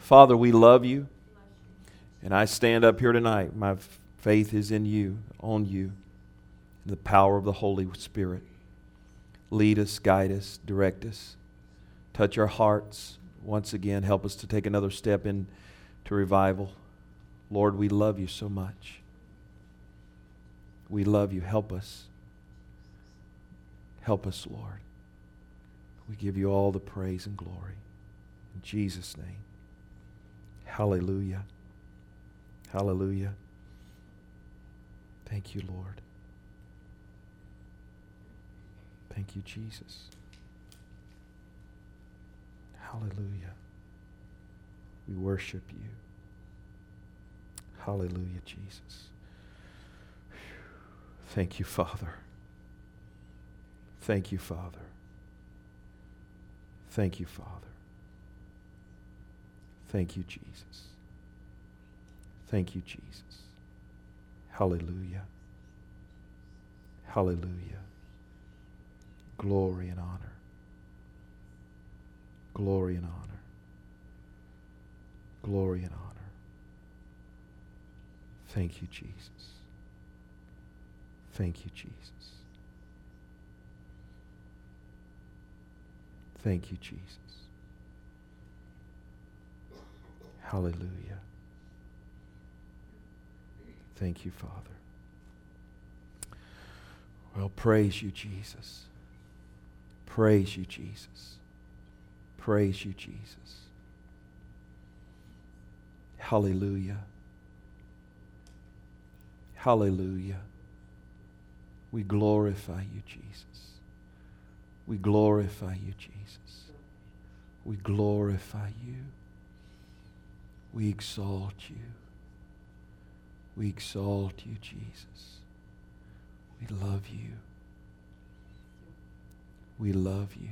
Father, we love you. And I stand up here tonight. My faith is in you, on you, in the power of the Holy Spirit. Lead us, guide us, direct us. Touch our hearts. Once again, help us to take another step into revival. Lord, we love you so much. We love you. Help us. Help us, Lord. We give you all the praise and glory. In Jesus' name. Hallelujah. Hallelujah. Thank you, Lord. Thank you, Jesus. Hallelujah. We worship you. Hallelujah, Jesus. Thank you, Father. Thank you, Father. Thank you, Father. Thank you, Jesus. Thank you, Jesus. Hallelujah. Hallelujah. Glory and honor. Glory and honor. Glory and honor. Thank you, Jesus. Thank you, Jesus. Thank you, Jesus. Hallelujah. Thank you, Father. Well, praise you, Jesus. Praise you, Jesus. Praise you, Jesus. Hallelujah. Hallelujah. We glorify you, Jesus. We glorify you, Jesus. We glorify you. We exalt you. We exalt you, Jesus. We love you. We love you.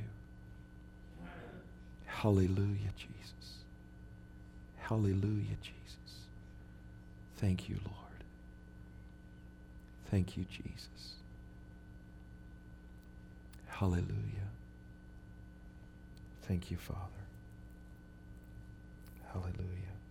Hallelujah, Jesus. Hallelujah, Jesus. Thank you, Lord. Thank you, Jesus. Hallelujah. Thank you, Father. Hallelujah.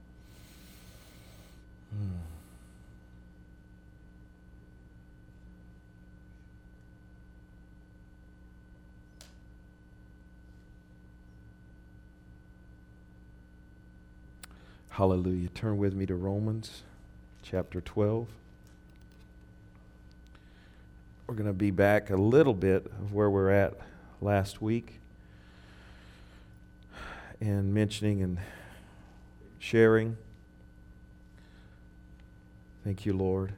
Hallelujah. Turn with me to Romans chapter 12. We're going to be back a little bit of where we're at last week and mentioning and sharing. Thank you, Lord.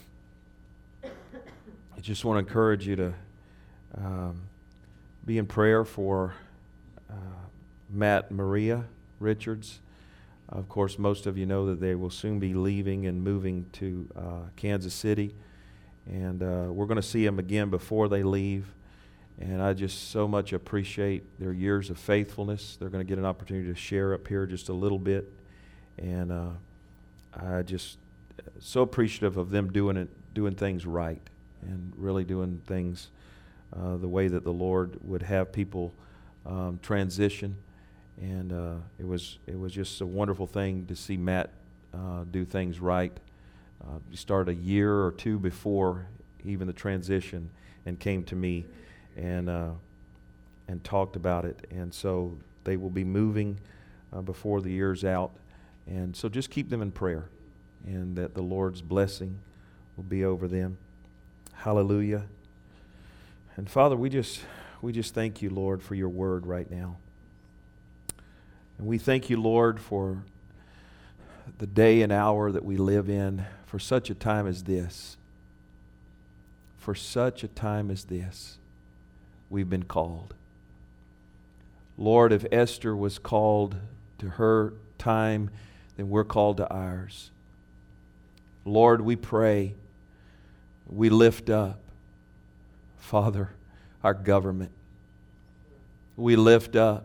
I just want to encourage you to be in prayer for Matt and Maria Richards. Of course, most of you know that they will soon be leaving and moving to Kansas City. And we're going to see them again before they leave. And I just so much appreciate their years of faithfulness. They're going to get an opportunity to share up here just a little bit. And I just so appreciative of them doing things right and really doing things the way that the Lord would have people transition. And it was just a wonderful thing to see Matt do things right. He started a year or two before even the transition and came to me and talked about it. And so they will be moving before the year's out. And so just keep them in prayer and that the Lord's blessing will be over them. Hallelujah. And Father, we just thank you, Lord, for your word right now. And we thank you, Lord, for the day and hour that we live in, for such a time as this. For such a time as this, we've been called. Lord, if Esther was called to her time, then we're called to ours. Lord, we pray, we lift up, Father, our government. We lift up.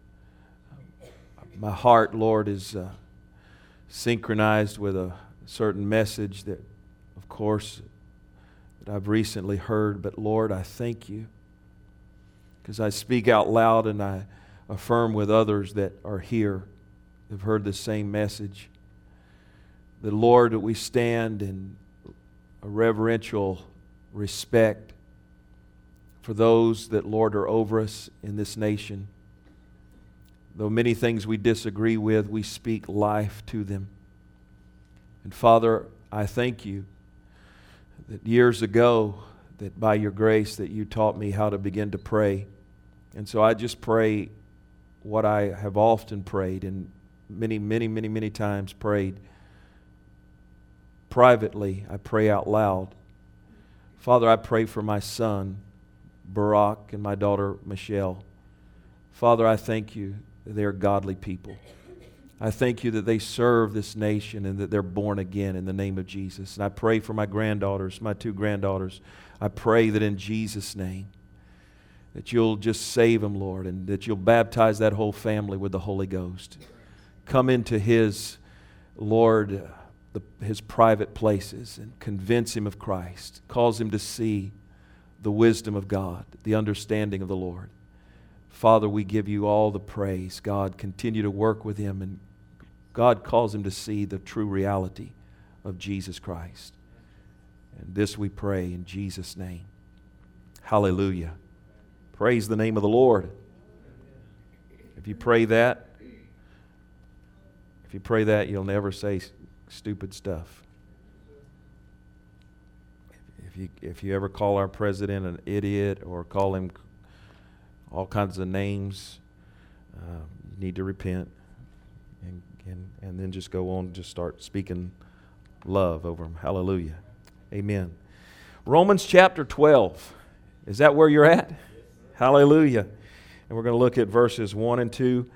My heart, Lord, is synchronized with a certain message that, of course, that I've recently heard. But Lord, I thank you because I speak out loud and I affirm with others that are here have heard the same message. That, Lord, we stand in a reverential respect for those that, Lord, are over us in this nation. Though many things we disagree with, we speak life to them. And Father, I thank you that years ago, that by your grace that you taught me how to begin to pray. And so I just pray what I have often prayed and many times prayed. Privately, I pray out loud. Father, I pray for my son, Barack, and my daughter, Michelle. Father, I thank you that they are godly people. I thank you that they serve this nation and that they're born again in the name of Jesus. And I pray for my granddaughters, my 2 granddaughters. I pray that in Jesus' name, that you'll just save them, Lord, and that you'll baptize that whole family with the Holy Ghost. Come into his, Lord, his private places and convince him of Christ. Cause him to see the wisdom of God, the understanding of the Lord. Father, we give you all the praise. God, continue to work with him, and God calls him to see the true reality of Jesus Christ. And this we pray in Jesus' name. Hallelujah. Praise the name of the Lord. If you pray that, you'll never say stupid stuff. If you ever call our president an idiot or call him all kinds of names, you need to repent and then just go on and just start speaking love over him. Hallelujah. Amen. Romans chapter 12. Is that where you're at? Hallelujah. And we're going to look at verses 1 and 2.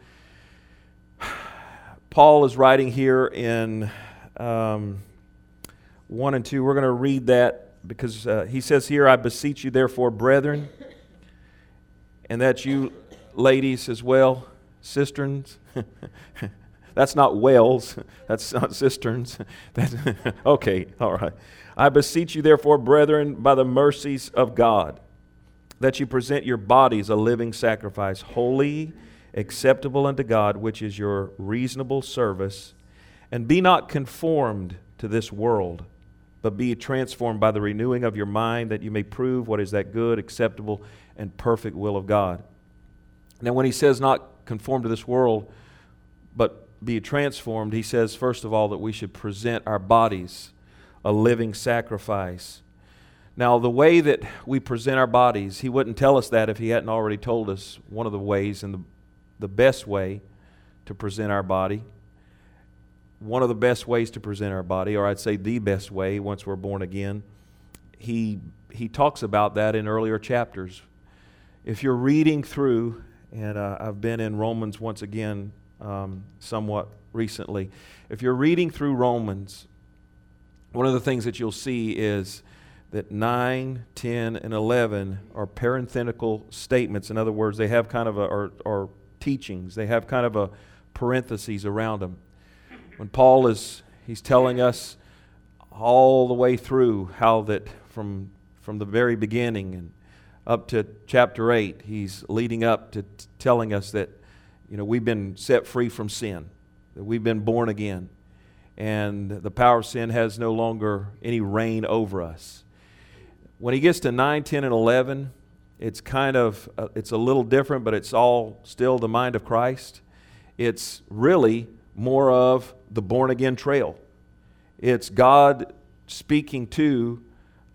Paul is writing here in 1 and 2. We're going to read that because he says here, I beseech you therefore, brethren, and that you ladies as well, cisterns. That's not wells. That's not cisterns. Okay, all right. I beseech you therefore, brethren, by the mercies of God, that you present your bodies a living sacrifice, holy, acceptable unto God, which is your reasonable service. And be not conformed to this world, but be transformed by the renewing of your mind, that you may prove what is that good, acceptable, and perfect will of God. Now, when he says not conform to this world, but be transformed, he says, first of all, that we should present our bodies a living sacrifice. Now, the way that we present our bodies, he wouldn't tell us that if he hadn't already told us one of the ways and the best way to present our body. One of the best ways to present our body, or I'd say the best way once we're born again, he talks about that in earlier chapters. If you're reading through, and I've been in Romans once again somewhat recently. If you're reading through Romans, one of the things that you'll see is that 9, 10, and 11 are parenthetical statements. In other words, they have kind of or teachings. They have kind of a parentheses around them. When Paul he's telling us all the way through how that from the very beginning and up to chapter 8, he's leading up to telling us that, we've been set free from sin, that we've been born again, and the power of sin has no longer any reign over us. When he gets to 9, 10, and 11, it's kind of, it's a little different, but it's all still the mind of Christ. It's really more of the born-again trail. It's God speaking to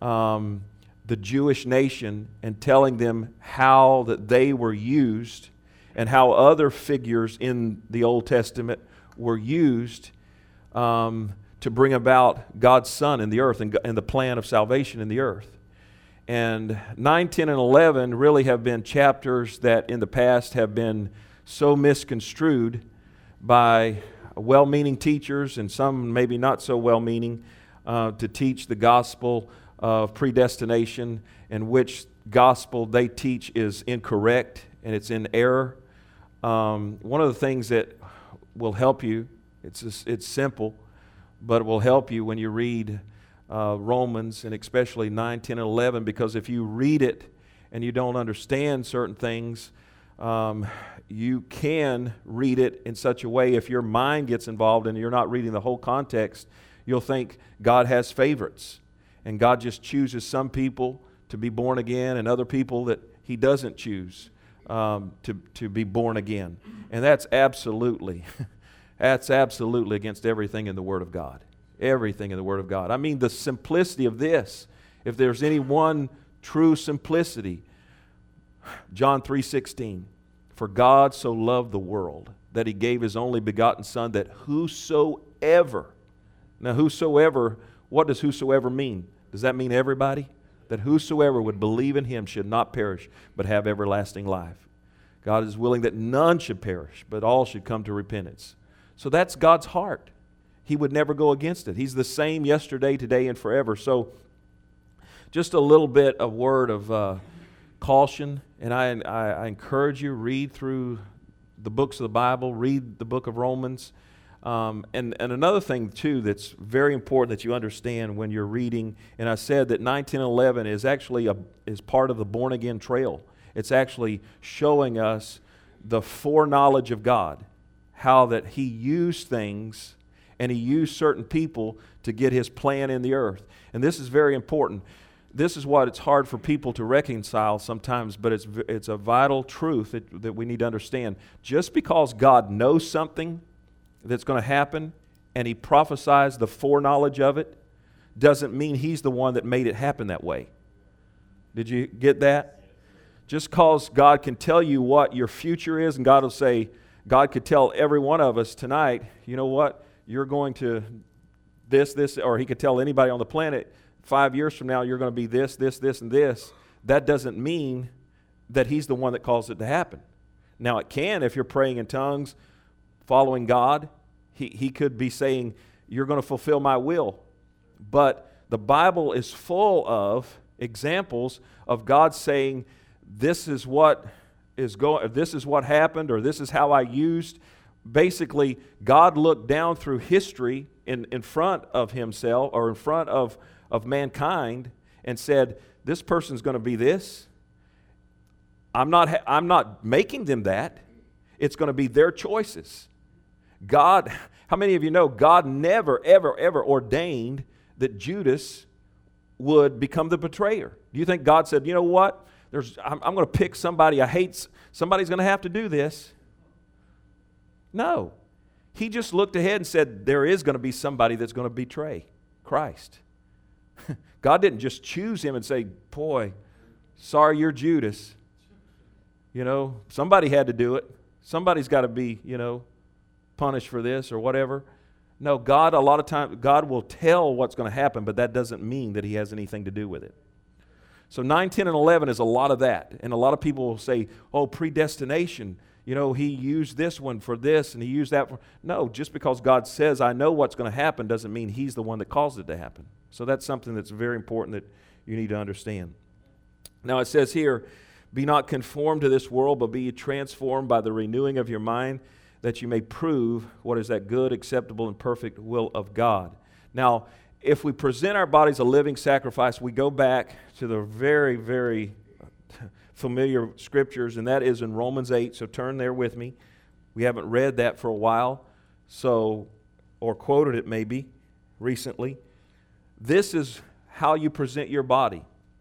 the Jewish nation and telling them how that they were used and how other figures in the Old Testament were used to bring about God's Son in the earth and the plan of salvation in the earth. And 9, 10, and 11 really have been chapters that in the past have been so misconstrued by well-meaning teachers and some maybe not so well-meaning to teach the gospel of predestination, and which gospel they teach is incorrect and it's in error. One of the things that will help you, it's simple, but it will help you when you read Romans, and especially 9, 10, and 11, because if you read it and you don't understand certain things, you can read it in such a way, if your mind gets involved and you're not reading the whole context, you'll think God has favorites. And God just chooses some people to be born again and other people that He doesn't choose to be born again. And that's absolutely against everything in the Word of God. Everything in the Word of God. I mean, the simplicity of this, if there's any one true simplicity, John 3:16, for God so loved the world that He gave His only begotten Son, that whosoever, now whosoever, what does whosoever mean? Does that mean everybody? That whosoever would believe in Him should not perish, but have everlasting life. God is willing that none should perish, but all should come to repentance. So that's God's heart. He would never go against it. He's the same yesterday, today, and forever. So just a little bit of word of caution, and I encourage you, read through the books of the Bible, read the book of Romans. And another thing, too, that's very important that you understand when you're reading, and I said that 9, 10, and 11 is actually is part of the born-again trail. It's actually showing us the foreknowledge of God, how that He used things and He used certain people to get His plan in the earth. And this is very important. This is what it's hard for people to reconcile sometimes, but it's a vital truth that we need to understand. Just because God knows something that's going to happen and He prophesies the foreknowledge of it, doesn't mean He's the one that made it happen that way. Did you get that? Just because God can tell you what your future is, and God will say, God could tell every one of us tonight, you know what, you're going to this, or He could tell anybody on the planet, 5 years from now, you're going to be this, and this. That doesn't mean that He's the one that caused it to happen. Now, it can, if you're praying in tongues, following God, He could be saying, you're going to fulfill my will. But the Bible is full of examples of God saying, this is what happened, or this is how I used. Basically, God looked down through history in front of Himself, or in front of mankind, and said, this person's going to be this. I'm not making them that. It's going to be their choices. God, how many of you know God never, ever, ever ordained that Judas would become the betrayer? Do you think God said, you know what? I'm going to pick somebody I hate. Somebody's going to have to do this. No. He just looked ahead and said, there is going to be somebody that's going to betray Christ. God didn't just choose him and say, boy, sorry you're Judas. You know, somebody had to do it. Somebody's got to be, punished for this or whatever. No, God, a lot of times, God will tell what's going to happen, but that doesn't mean that He has anything to do with it. So 9, 10, and 11 is a lot of that. And a lot of people will say, oh, predestination. He used this one for this and He used that for... No, just because God says, I know what's going to happen, doesn't mean He's the one that caused it to happen. So that's something that's very important that you need to understand. Now it says here, be not conformed to this world, but be transformed by the renewing of your mind, that you may prove what is that good, acceptable, and perfect will of God. Now, if we present our bodies a living sacrifice, we go back to the very, very familiar scriptures, and that is in Romans 8, so turn there with me. We haven't read that for a while, or quoted it maybe recently. This is how you present your body.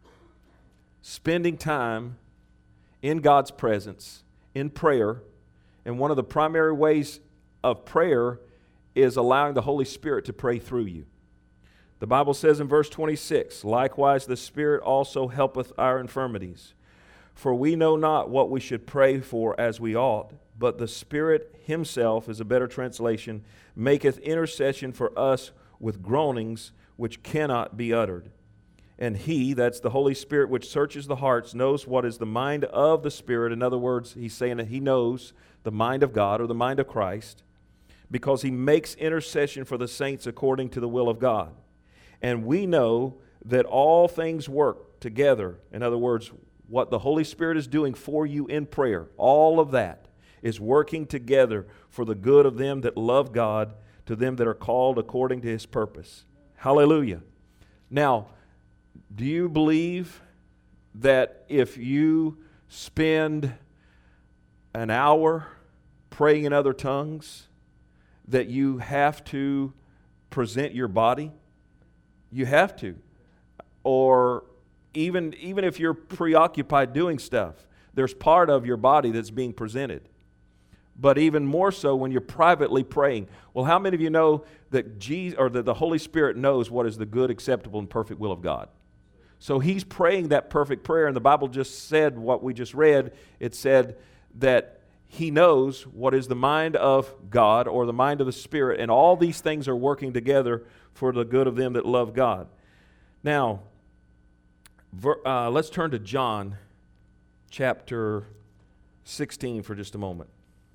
Spending time in God's presence, in prayer, and one of the primary ways of prayer is allowing the Holy Spirit to pray through you. The Bible says in verse 26, likewise the Spirit also helpeth our infirmities. For we know not what we should pray for as we ought, but the Spirit Himself, is a better translation, maketh intercession for us with groanings which cannot be uttered. And He, that's the Holy Spirit which searches the hearts, knows what is the mind of the Spirit. In other words, He's saying that He knows the mind of God, or the mind of Christ, because He makes intercession for the saints according to the will of God. And we know that all things work together. In other words, what the Holy Spirit is doing for you in prayer, all of that is working together for the good of them that love God, to them that are called according to His purpose. Hallelujah. Now, do you believe that if you spend an hour praying in other tongues that you have to present your body? You have to. Or even if you're preoccupied doing stuff, there's part of your body that's being presented. But even more so when you're privately praying. Well, how many of you know that that the Holy Spirit knows what is the good, acceptable, and perfect will of God? So He's praying that perfect prayer, and the Bible just said what we just read. It said that He knows what is the mind of God or the mind of the Spirit, and all these things are working together for the good of them that love God. Now, let's turn to John chapter 16 for just a moment.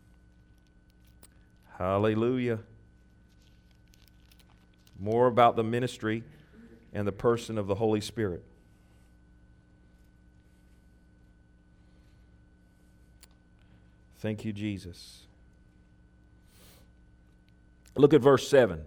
Hallelujah. More about the ministry and the person of the Holy Spirit. Thank you, Jesus. Look at verse 7.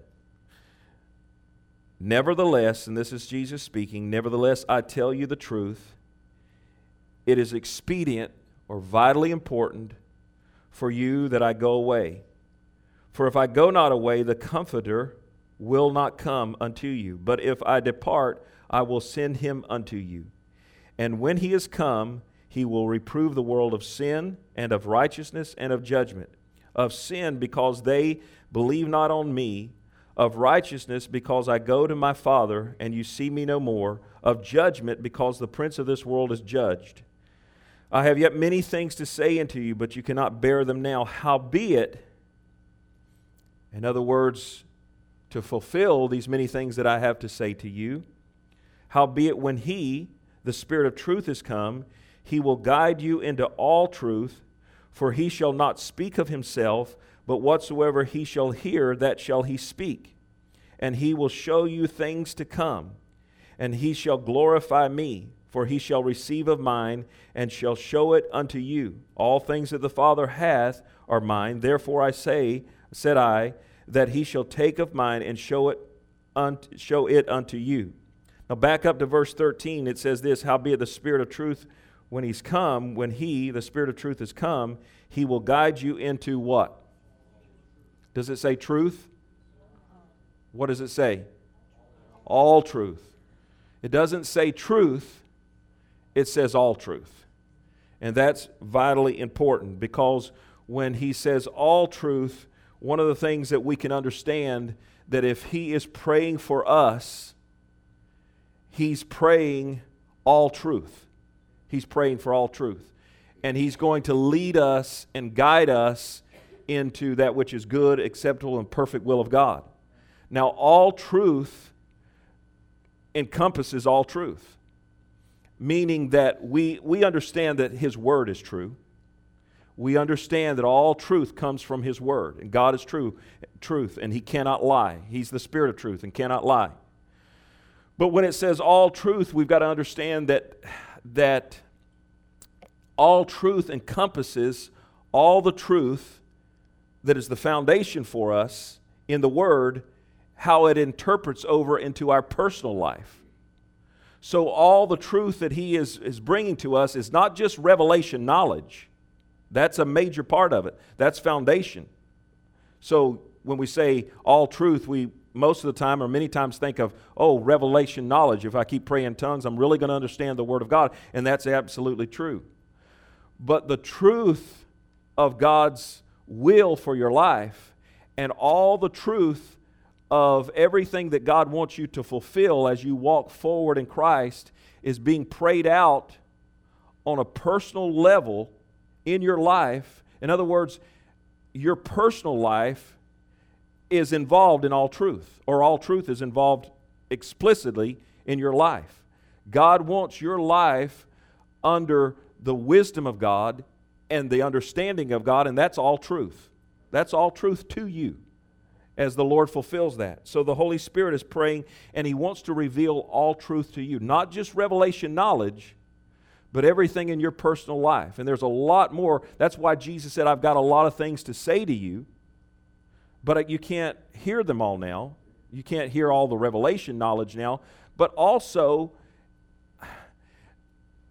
Nevertheless, and this is Jesus speaking, nevertheless, I tell you the truth. It is expedient or vitally important for you that I go away. For if I go not away, the Comforter will not come unto you. But if I depart, I will send him unto you. And when he is come, he will reprove the world of sin and of righteousness and of judgment. Of sin, because they believe not on me. Of righteousness, because I go to my Father, and you see me no more. Of judgment, because the prince of this world is judged. I have yet many things to say unto you, but you cannot bear them now. Howbeit, in other words, to fulfill these many things that I have to say to you, howbeit when He, the Spirit of truth, is come, He will guide you into all truth, for He shall not speak of Himself, but whatsoever He shall hear, that shall He speak. And He will show you things to come, and He shall glorify me, for He shall receive of mine, and shall show it unto you. All things that the Father hath are mine, therefore I said I, that He shall take of mine and show it unto you. Now back up to verse 13, it says this, howbeit the Spirit of truth, when He's come, when He, the Spirit of truth, is come, He will guide you into what? Does it say truth? What does it say? All truth. It doesn't say truth, it says all truth. And that's vitally important, because when He says all truth, one of the things that we can understand, that if He is praying for us, He's praying all truth. He's praying for all truth. And He's going to lead us and guide us into that which is good, acceptable, and perfect will of God. Now, all truth encompasses all truth, meaning that we understand that His Word is true. We understand that all truth comes from His Word, and God is truth, and He cannot lie. He's the Spirit of truth and cannot lie. But when it says all truth, we've got to understand that all truth encompasses all the truth that is the foundation for us in the Word, how it interprets over into our personal life. So all the truth that He is bringing to us is not just revelation knowledge. That's a major part of it. That's foundation. So when we say all truth, we most of the time or many times think of, revelation knowledge. If I keep praying in tongues, I'm really going to understand the Word of God. And that's absolutely true. But the truth of God's will for your life and all the truth of everything that God wants you to fulfill as you walk forward in Christ is being prayed out on a personal level in your life. In other words, your personal life is involved in all truth, or all truth is involved explicitly in your life. God wants your life under the wisdom of God and the understanding of God, and that's all truth. That's all truth to you as the Lord fulfills that. So the Holy Spirit is praying, and He wants to reveal all truth to you. Not just revelation knowledge, but everything in your personal life. And there's a lot more. That's why Jesus said, I've got a lot of things to say to you, but you can't hear them all now. You can't hear all the revelation knowledge now. But also,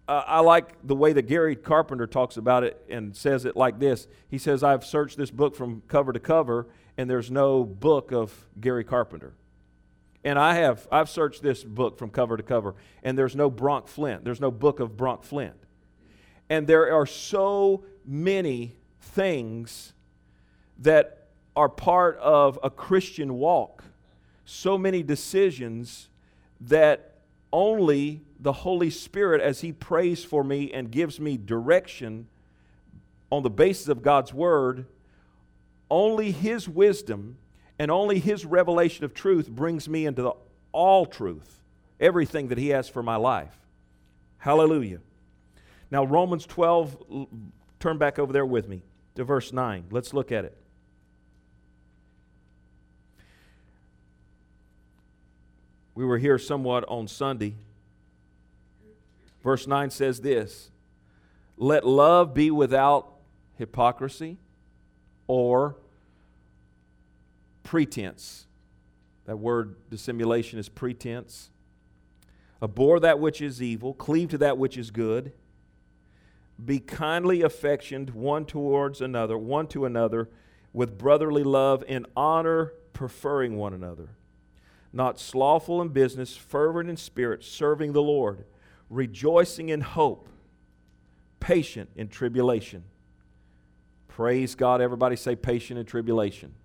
I like the way that Gary Carpenter talks about it and says it like this. He says, I've searched this book from cover to cover, and there's no book of Gary Carpenter. And I've searched this book from cover to cover, and there's no Bronk Flint. There's no book of Bronk Flint. And there are so many things that are part of a Christian walk, so many decisions that only the Holy Spirit, as He prays for me and gives me direction on the basis of God's Word, only His wisdom and only His revelation of truth brings me into all truth, everything that He has for my life. Hallelujah. Now, Romans 12, turn back over there with me to verse 9. Let's look at it. We were here somewhat on Sunday. Verse 9 says this, let love be without hypocrisy or pretense. That word dissimulation is pretense. Abhor that which is evil, cleave to that which is good. Be kindly affectioned one to another, with brotherly love, in honor, preferring one another. Not slothful in business, fervent in spirit, serving the Lord, rejoicing in hope, patient in tribulation. Praise God. Everybody say patient in tribulation.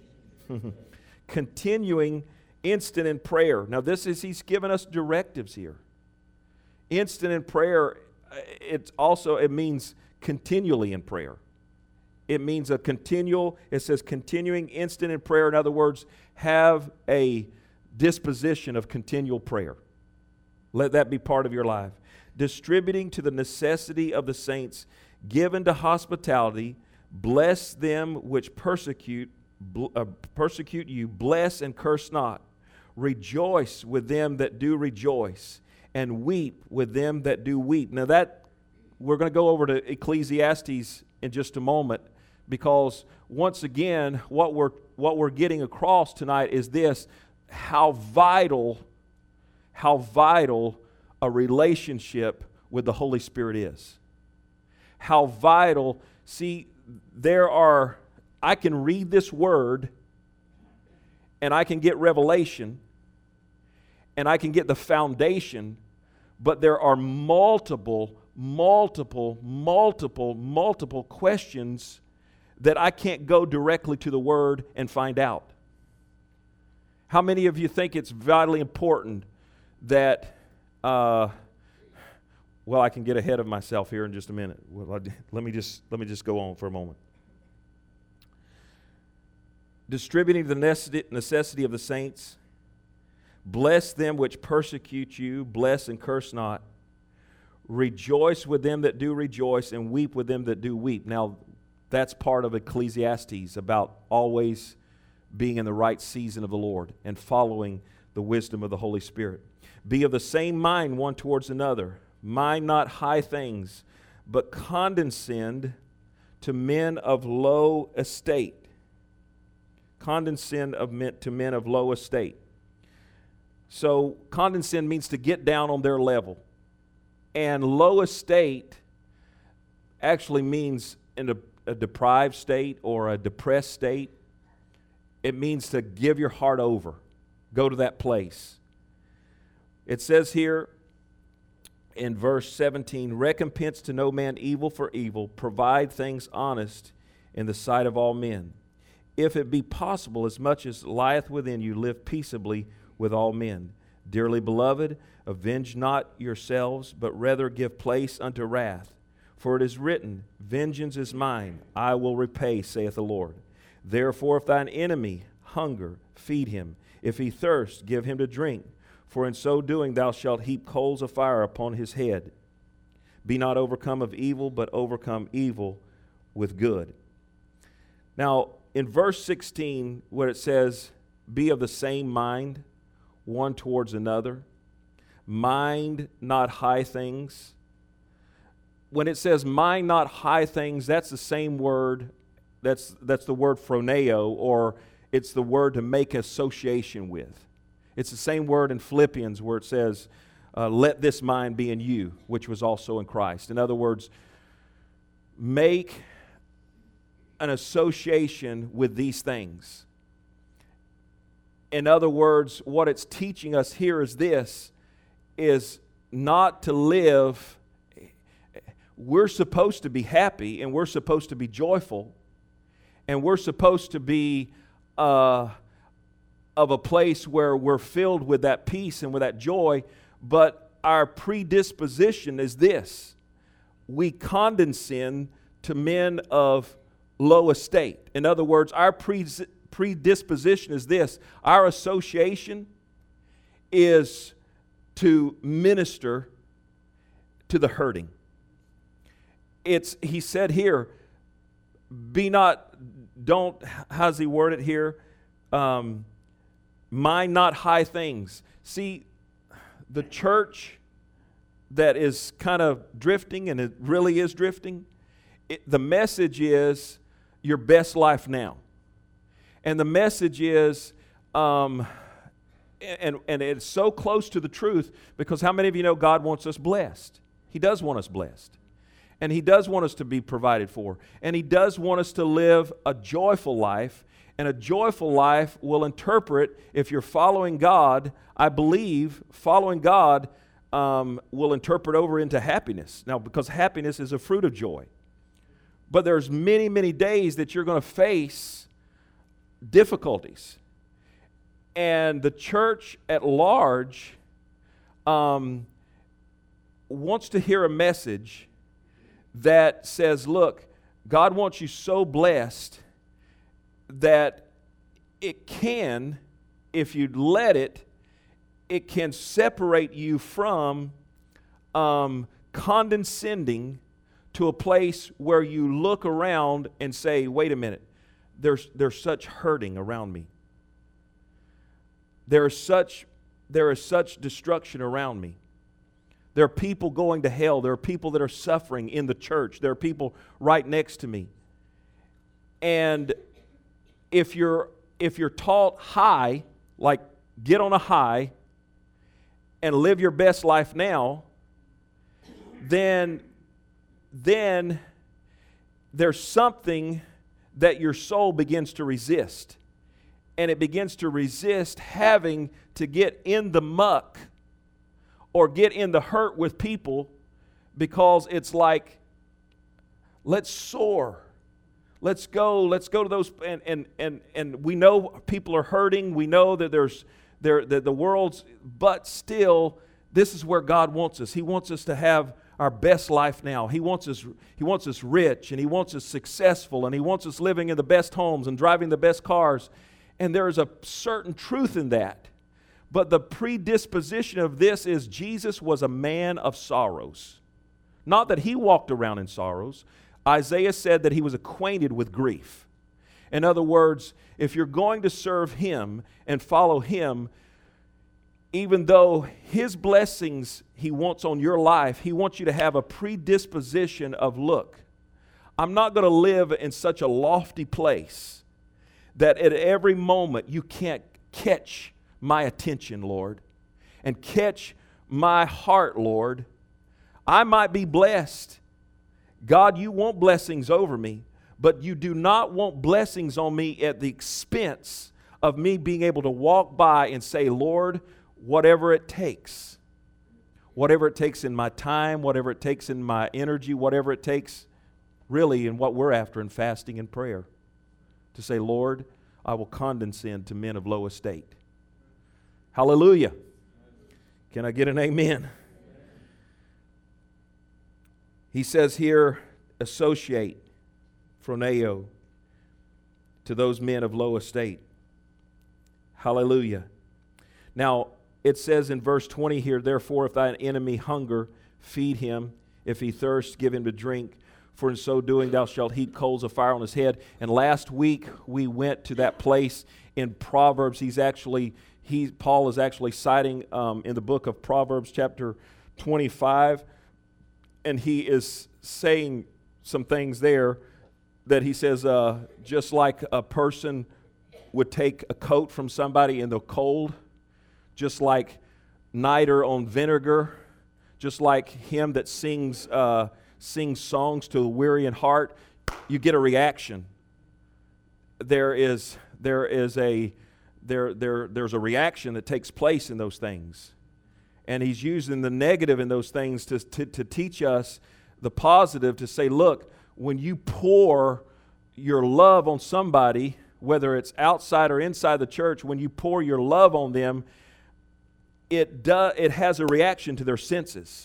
Continuing instant in prayer. Now He's given us directives here. Instant in prayer, it means continually in prayer. It means it says continuing instant in prayer. In other words, have a disposition of continual prayer. Let that be part of your life. Distributing to the necessity of the saints, given to hospitality, bless them which persecute you, bless and curse not. Rejoice with them that do rejoice, and weep with them that do weep. Now that, we're going to go over to Ecclesiastes in just a moment, because once again, what we're getting across tonight is this: how vital a relationship with the Holy Spirit is. How vital. See, I can read this word and I can get revelation and I can get the foundation, but there are multiple questions that I can't go directly to the word and find out. How many of you think it's vitally important that, I can get ahead of myself here in just a minute. Let me just go on for a moment. Distributing the necessity of the saints, bless them which persecute you, bless and curse not. Rejoice with them that do rejoice, and weep with them that do weep. Now, that's part of Ecclesiastes, about always being in the right season of the Lord and following the wisdom of the Holy Spirit. Be of the same mind one towards another. Mind not high things, but condescend to men of low estate. Condescend to men of low estate. So condescend means to get down on their level. And low estate actually means in a deprived state or a depressed state. It means to give your heart over. Go to that place. It says here in verse 17, recompense to no man evil for evil, provide things honest in the sight of all men. If it be possible, as much as lieth within you, live peaceably with all men. Dearly beloved, avenge not yourselves, but rather give place unto wrath. For it is written, vengeance is mine, I will repay, saith the Lord. Therefore, if thine enemy hunger, feed him. If he thirst, give him to drink. For in so doing thou shalt heap coals of fire upon his head. Be not overcome of evil, but overcome evil with good. Now, in verse 16, where it says, be of the same mind, one towards another, mind not high things. When it says mind not high things, that's the same word, that's the word phroneo, or it's the word to make association with. It's the same word in Philippians where it says, let this mind be in you, which was also in Christ. In other words, make an association with these things. In other words, what it's teaching us here is this, is not to live. We're supposed to be happy, and we're supposed to be joyful, and we're supposed to be of a place where we're filled with that peace and with that joy, but our predisposition is this. We condescend to men of low estate. In other words, our predisposition is this. Our association is to minister to the hurting. He said here, how's he word it here? Mind not high things. See, the church that is kind of drifting, and it really is drifting, the message is your best life now. And the message is, and it's so close to the truth, because how many of you know God wants us blessed? He does want us blessed. And He does want us to be provided for. And He does want us to live a joyful life. And a joyful life will interpret, if you're following God, I believe following God will interpret over into happiness. Now, because happiness is a fruit of joy. But there's many, many days that you're going to face difficulties. And the church at large wants to hear a message that says, look, God wants you so blessed that it can, if you let it, it can separate you from condescending to a place where you look around and say, wait a minute, there's such hurting around me. There is such destruction around me. There are people going to hell. There are people that are suffering in the church. There are people right next to me. And if you're taught high, like get on a high and live your best life now, then there's something that your soul begins to resist. And it begins to resist having to get in the muck or get in the hurt with people, because it's like, let's soar. Let's go to those, and we know people are hurting. We know that the world's, but still, this is where God wants us. He wants us to have our best life now. He wants us rich, and He wants us successful, and He wants us living in the best homes and driving the best cars. And there is a certain truth in that. But the predisposition of this is Jesus was a man of sorrows. Not that He walked around in sorrows. Isaiah said that He was acquainted with grief. In other words, if you're going to serve Him and follow Him, even though His blessings He wants on your life, He wants you to have a predisposition of, look, I'm not going to live in such a lofty place that at every moment you can't catch my attention, Lord, and catch my heart, Lord. I might be blessed. God, you want blessings over me, but you do not want blessings on me at the expense of me being able to walk by and say, Lord, whatever it takes in my time, whatever it takes in my energy, whatever it takes really in what we're after in fasting and prayer, to say, Lord, I will condescend to men of low estate. Hallelujah. Can I get an amen? He says here, associate, phroneo, to those men of low estate. Hallelujah. Now, it says in verse 20 here, therefore, if thine enemy hunger, feed him. If he thirst, give him to drink. For in so doing thou shalt heap coals of fire on his head. And last week we went to that place in Proverbs. Paul is actually citing in the book of Proverbs chapter 25. And he is saying some things there that he says, just like a person would take a coat from somebody in the cold, just like niter on vinegar, just like him that sings songs to the weary in heart, you get a reaction. There's a reaction that takes place in those things. And he's using the negative in those things to teach us the positive, to say, look, when you pour your love on somebody, whether it's outside or inside the church, when you pour your love on them, it has a reaction to their senses.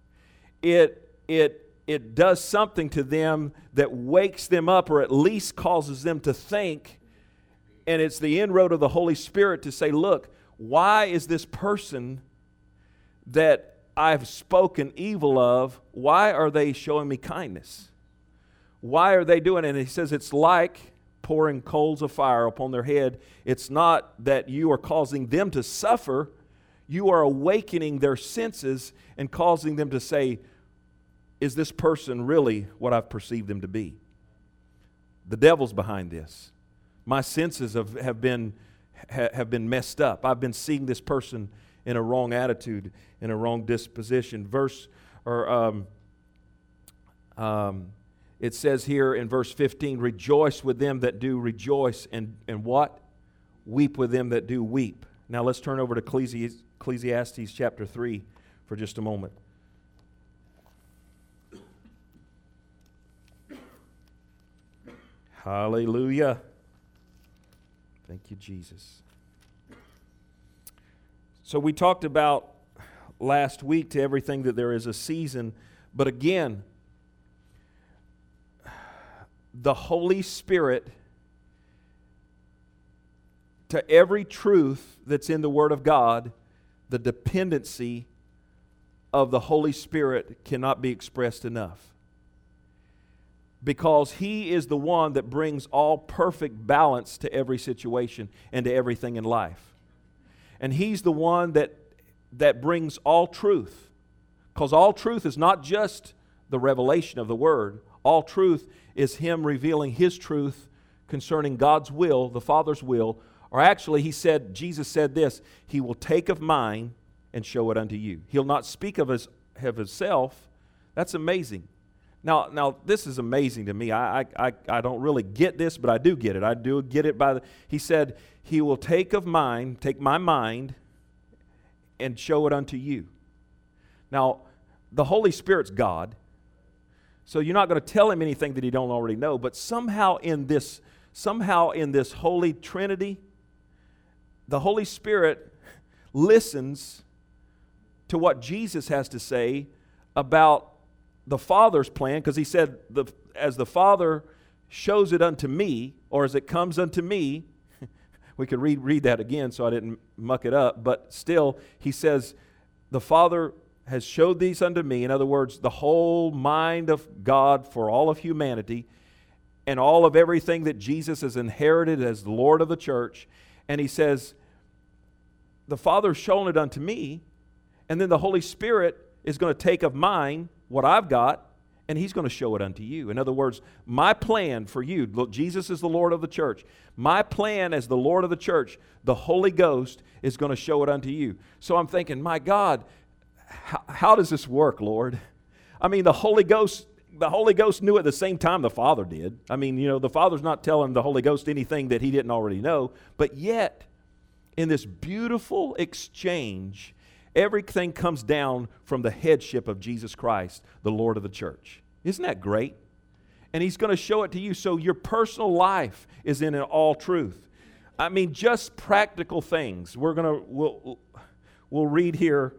It does something to them that wakes them up, or at least causes them to think. And it's the inroad of the Holy Spirit to say, look, why is this person that I've spoken evil of, why are they showing me kindness? Why are they doing it? And he says it's like pouring coals of fire upon their head. It's not that you are causing them to suffer. You are awakening their senses and causing them to say, is this person really what I've perceived them to be? The devil's behind this. My senses have been messed up. I've been seeing this person in a wrong attitude, in a wrong disposition. It says here in verse 15, rejoice with them that do rejoice, and what? Weep with them that do weep. Now let's turn over to Ecclesiastes chapter 3 for just a moment. Hallelujah. Thank you, Jesus. So we talked about last week to everything that there is a season, but again, the Holy Spirit, to every truth that's in the Word of God, the dependency of the Holy Spirit cannot be expressed enough. Because He is the one that brings all perfect balance to every situation and to everything in life. And He's the one that brings all truth. Because all truth is not just the revelation of the Word. All truth is Him revealing His truth concerning God's will, the Father's will. Or actually, Jesus said this, He will take of mine and show it unto you. He'll not speak of Himself. That's amazing. Now, this is amazing to me. I don't really get this, but I do get it. I do get it He said, He will take my mind, and show it unto you. Now, the Holy Spirit's God, so you're not going to tell Him anything that He don't already know, but somehow in this Holy Trinity, the Holy Spirit listens to what Jesus has to say about the Father's plan, because He said, as the Father shows it unto me, or as it comes unto me, we could read that again so I didn't muck it up, but still, He says, the Father has showed these unto me. In other words, the whole mind of God for all of humanity, and all of everything that Jesus has inherited as the Lord of the church. And He says, the Father's shown it unto me, and then the Holy Spirit is going to take of mine what I've got, and He's going to show it unto you. In other words, my plan for you, look, Jesus is the Lord of the church. My plan as the Lord of the church, the Holy Ghost is going to show it unto you. So I'm thinking, my God, how does this work, Lord? I mean, the Holy Ghost knew at the same time the Father did. I mean, the Father's not telling the Holy Ghost anything that He didn't already know, but yet, in this beautiful exchange, everything comes down from the headship of Jesus Christ, the Lord of the church. Isn't that great? And He's going to show it to you, so your personal life is in all truth. I mean, just practical things. We'll read here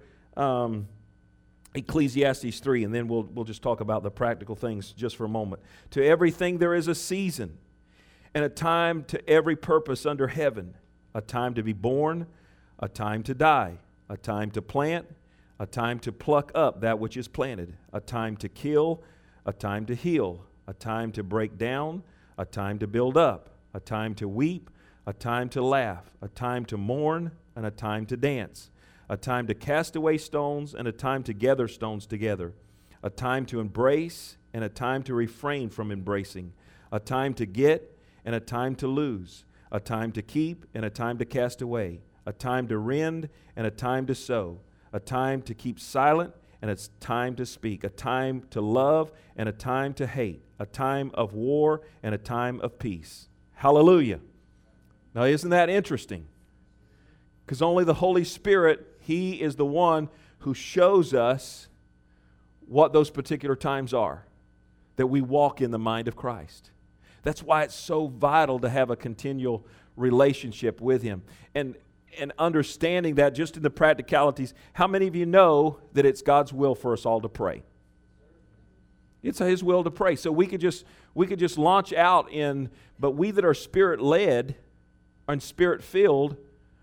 Ecclesiastes 3, and then we'll just talk about the practical things just for a moment. To everything there is a season, and a time to every purpose under heaven, a time to be born, a time to die, a time to plant, a time to pluck up that which is planted, a time to kill, a time to heal, a time to break down, a time to build up, a time to weep, a time to laugh, a time to mourn, and a time to dance, a time to cast away stones, and a time to gather stones together, a time to embrace, and a time to refrain from embracing, a time to get, and a time to lose, a time to keep, and a time to cast away, a time to rend, and a time to sow, a time to keep silent, and it's time to speak, a time to love and a time to hate, a time of war and a time of peace. Hallelujah. Now, isn't that interesting? Because only the Holy Spirit, He is the one who shows us what those particular times are, that we walk in the mind of Christ. That's why it's so vital to have a continual relationship with Him. And understanding that just in the practicalities, how many of you know that it's God's will for us all to pray? It's His will to pray. So we could just launch out in, but we that are Spirit-led and Spirit-filled,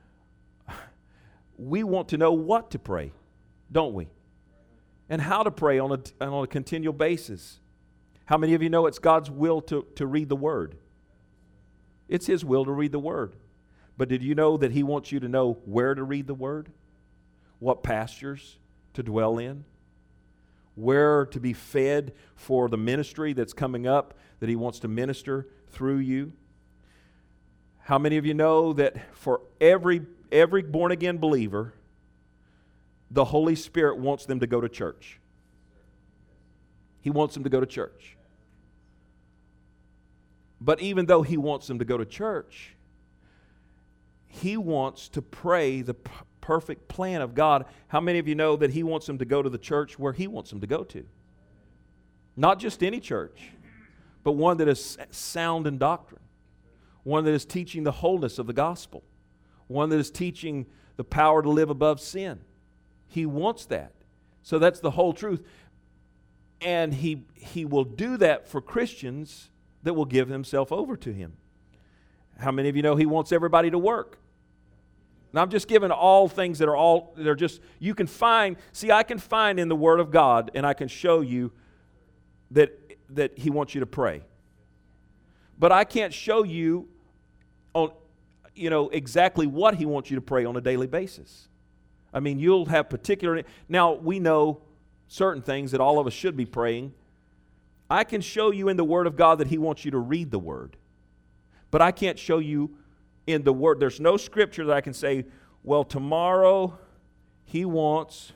we want to know what to pray, don't we? And how to pray on a continual basis. How many of you know it's God's will to read the Word? It's His will to read the Word. But did you know that He wants you to know where to read the Word? What pastures to dwell in? Where to be fed for the ministry that's coming up that He wants to minister through you? How many of you know that for every born-again believer, the Holy Spirit wants them to go to church? He wants them to go to church. But even though He wants them to go to church, He wants to pray the perfect plan of God. How many of you know that He wants them to go to the church where He wants them to go to? Not just any church, but one that is sound in doctrine. One that is teaching the wholeness of the gospel. One that is teaching the power to live above sin. He wants that. So that's the whole truth. And He will do that for Christians that will give themselves over to Him. How many of you know He wants everybody to work? Now I'm just giving all things they're just, you can find, I can find in the Word of God, and I can show you that He wants you to pray. But I can't show you on, exactly what He wants you to pray on a daily basis. I mean, you'll have particular, now we know certain things that all of us should be praying. I can show you in the Word of God that He wants you to read the Word. But I can't show you in the Word. There's no scripture that I can say, well, tomorrow He wants,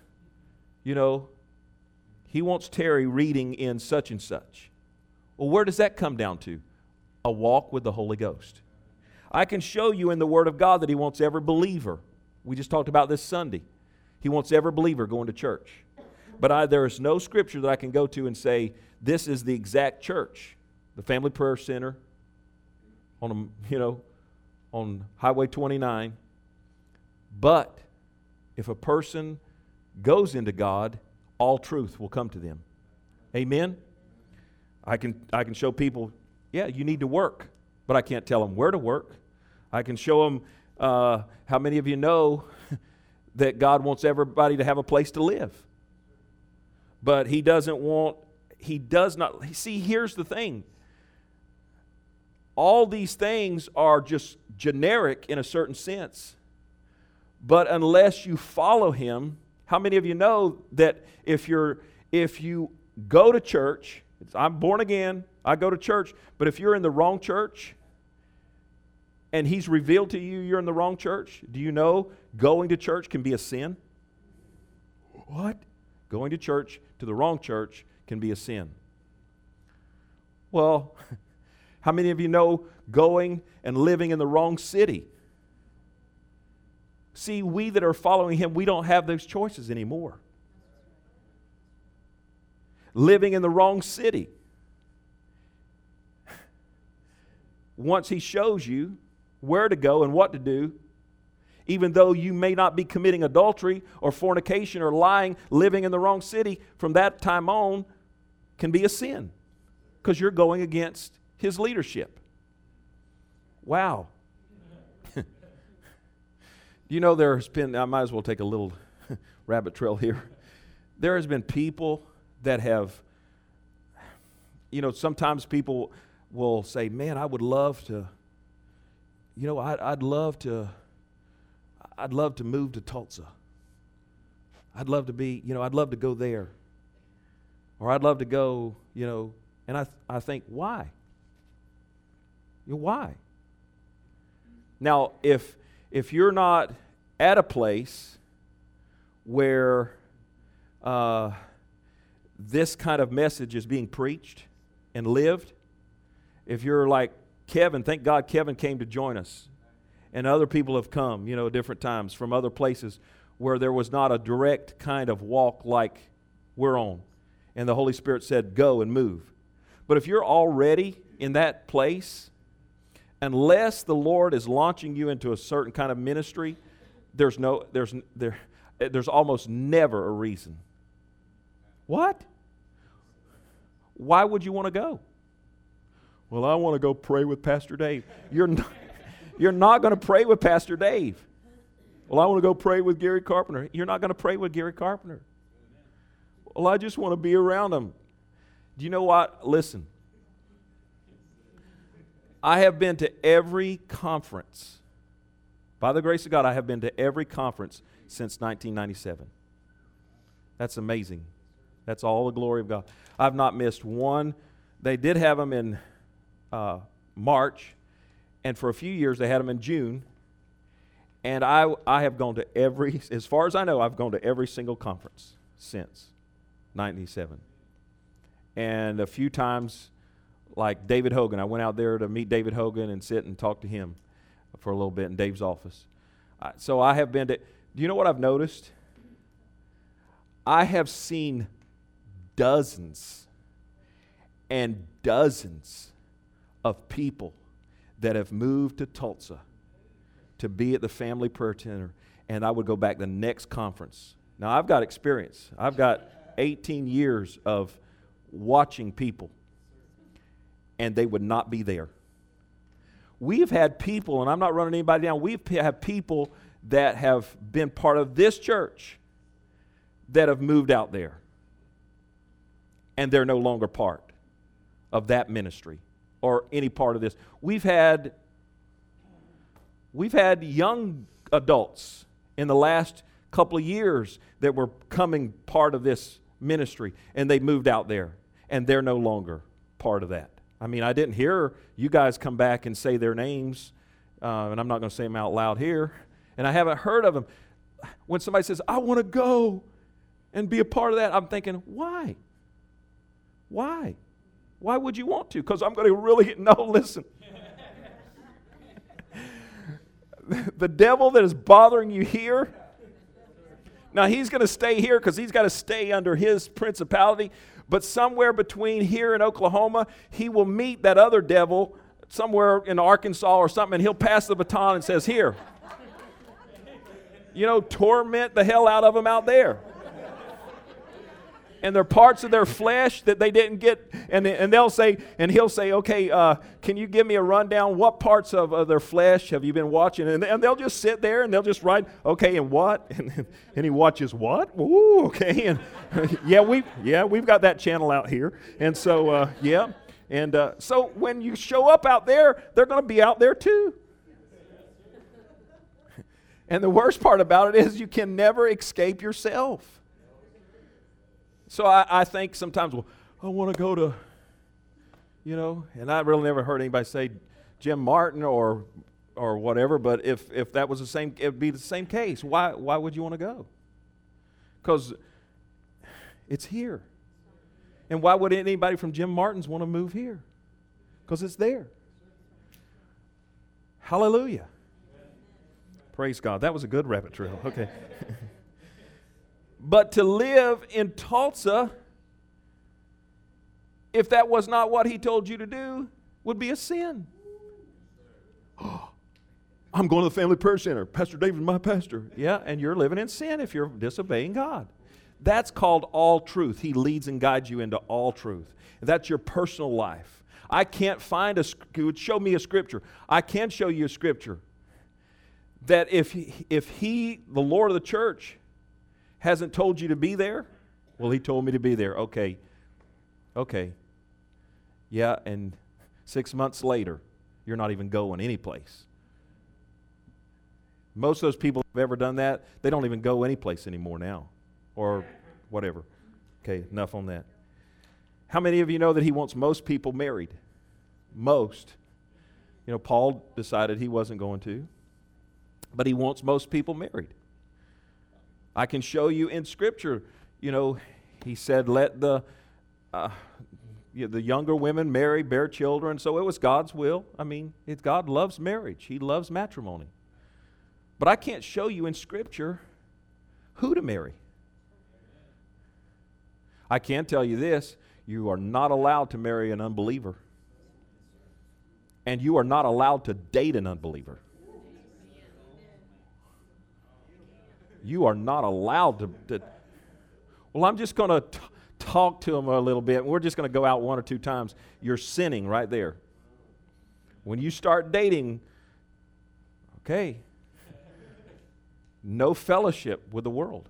He wants Terry reading in such and such. Well, where does that come down to? A walk with the Holy Ghost. I can show you in the Word of God that He wants every believer. We just talked about this Sunday. He wants every believer going to church. But there is no scripture that I can go to and say, this is the exact church. The Family Prayer Center on Highway 29. But if a person goes into God, all truth will come to them. Amen? I can show people, yeah, you need to work, but I can't tell them where to work. I can show them, how many of you know that God wants everybody to have a place to live? But He does not, see, here's the thing. All these things are just generic in a certain sense. But unless you follow Him, how many of you know that if you go to church, I'm born again, I go to church, but if you're in the wrong church and He's revealed to you you're in the wrong church, do you know going to church can be a sin? What? Going to church, to the wrong church, can be a sin. Well, how many of you know going and living in the wrong city? See, we that are following Him, we don't have those choices anymore. Living in the wrong city. Once He shows you where to go and what to do, even though you may not be committing adultery or fornication or lying, living in the wrong city, from that time on can be a sin because you're going against His leadership. Wow. There's been, I might as well take a little rabbit trail here. There has been people that have, sometimes people will say, man, I would love to, I'd love to move to Tulsa. I'd love to be, I'd love to go there. Or I'd love to go, and I think, why? Why? Now, if you're not at a place where this kind of message is being preached and lived. If you're like Kevin, thank God Kevin came to join us. And other people have come, different times from other places where there was not a direct kind of walk like we're on. And the Holy Spirit said, go and move. But if you're already in that place, unless the Lord is launching you into a certain kind of ministry, there's almost never a reason. What? Why would you want to go? Well, I want to go pray with Pastor Dave. You're not going to pray with Pastor Dave. Well, I want to go pray with Gary Carpenter. You're not going to pray with Gary Carpenter. Well, I just want to be around him. Do you know what? Listen. I have been to every conference. By the grace of God, I have been to every conference since 1997. That's amazing. That's all the glory of God. I've not missed one. They did have them in March, and for a few years they had them in June. And I have gone to every, as far as I know, I've gone to every single conference since 97. And a few times, like David Hogan, I went out there to meet David Hogan and sit and talk to him for a little bit in Dave's office. So I have been to, do you know what I've noticed? I have seen dozens and dozens of people that have moved to Tulsa to be at the Family Prayer Center, and I would go back the next conference. Now, I've got experience. I've got 18 years of watching people, and they would not be there. We've had people, and I'm not running anybody down, we've had people that have been part of this church that have moved out there, and they're no longer part of that ministry or any part of this. We've had young adults in the last couple of years that were coming part of this ministry, and they moved out there, and they're no longer part of that. I mean, I didn't hear you guys come back and say their names, and I'm not going to say them out loud here, and I haven't heard of them. When somebody says, I want to go and be a part of that, I'm thinking, why? Why? Why would you want to? Because I'm going to really, no, listen. The devil that is bothering you here, now he's going to stay here because he's got to stay under his principality, but somewhere between here and Oklahoma, he will meet that other devil somewhere in Arkansas or something, and he'll pass the baton and says, here, torment the hell out of them out there. And there are parts of their flesh that they didn't get, and he'll say, okay, can you give me a rundown? What parts of their flesh have you been watching? And they'll just sit there and they'll just write, okay, and what? And he watches what? Ooh, okay, and we've got that channel out here, and so so when you show up out there, they're going to be out there too. And the worst part about it is you can never escape yourself. So I think sometimes, well, I want to go to, and I really never heard anybody say Jim Martin or whatever, but if that was the same, it would be the same case. Why would you want to go? Because it's here. And why would anybody from Jim Martin's want to move here? Because it's there. Hallelujah. Praise God. That was a good rabbit trail. Okay. But to live in Tulsa, if that was not what he told you to do, would be a sin. I'm going to the Family Prayer Center. Pastor David's my pastor. Yeah, and you're living in sin if you're disobeying God. That's called all truth. He leads and guides you into all truth. That's your personal life. I can't find show me a scripture. I can show you a scripture that if he, the Lord of the church, hasn't told you to be there, well, he told me to be there. Okay. Yeah, and 6 months later, you're not even going anyplace. Most of those people who have ever done that, they don't even go anyplace anymore now, or whatever. Okay, enough on that. How many of you know that he wants most people married? Most. Paul decided he wasn't going to, but he wants most people married. I can show you in Scripture, he said, let the younger women marry, bear children. So it was God's will. I mean, God loves marriage. He loves matrimony. But I can't show you in Scripture who to marry. I can tell you this, you are not allowed to marry an unbeliever. And you are not allowed to date an unbeliever. You are not allowed to well, I'm just going to talk to them a little bit. We're just going to go out one or two times. You're sinning right there. When you start dating, okay, no fellowship with the world.